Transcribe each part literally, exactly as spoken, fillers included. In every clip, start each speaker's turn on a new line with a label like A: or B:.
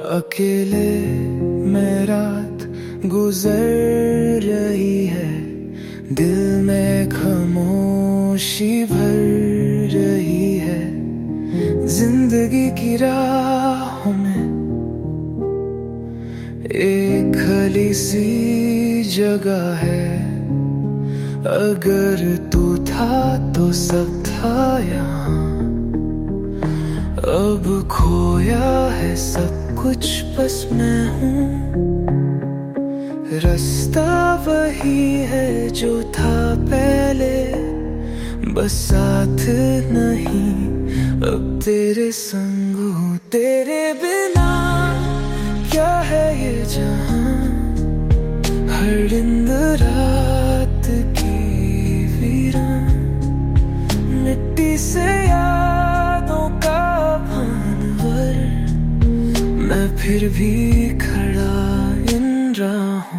A: अकेले में रात गुजर रही है, दिल में खामोशी भर रही है। जिंदगी की राहों में एक खाली सी जगह है, अगर तू था तो सब था यहाँ। अब खोया है सब कुछ, बस मैं हूँ। रास्ता वही है जो था पहले, बस साथ नहीं अब तेरे संग हूँ। तेरे बिना क्या है ये जहां, हर दिन रात की वीरान, मिट्टी से यादों का भानवर, मैं फिर भी खड़ा इन राहों।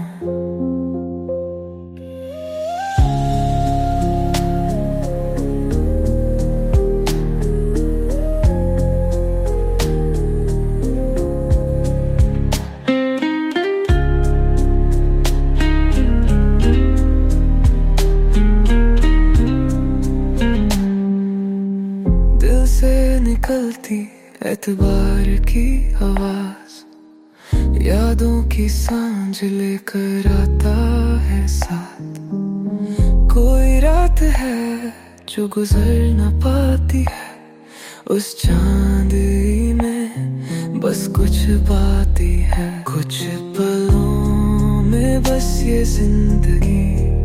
A: दिल से निकलती एतबार की आवाज, यादों की सांझ लेकर आता है साथ। कोई रात है जो गुजर न पाती है, उस चांदनी में बस कुछ बातें है। कुछ पलों में बस ये जिंदगी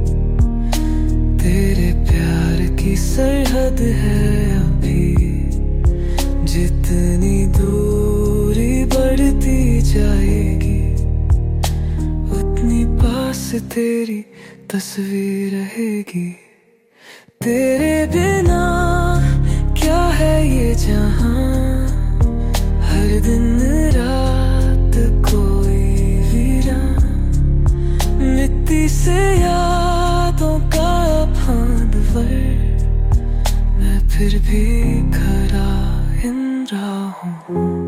A: तेरे प्यार की सरहद है। अभी जितनी दूरी बढ़ती जाएगी, उतनी पास तेरी तस्वीर रहेगी। तेरे बिना क्या है ये जहां, हर दिन रात कोई वीरान, मिट्टी से यादों का भानवर, मैं फिर भी खड़ा इन राहों।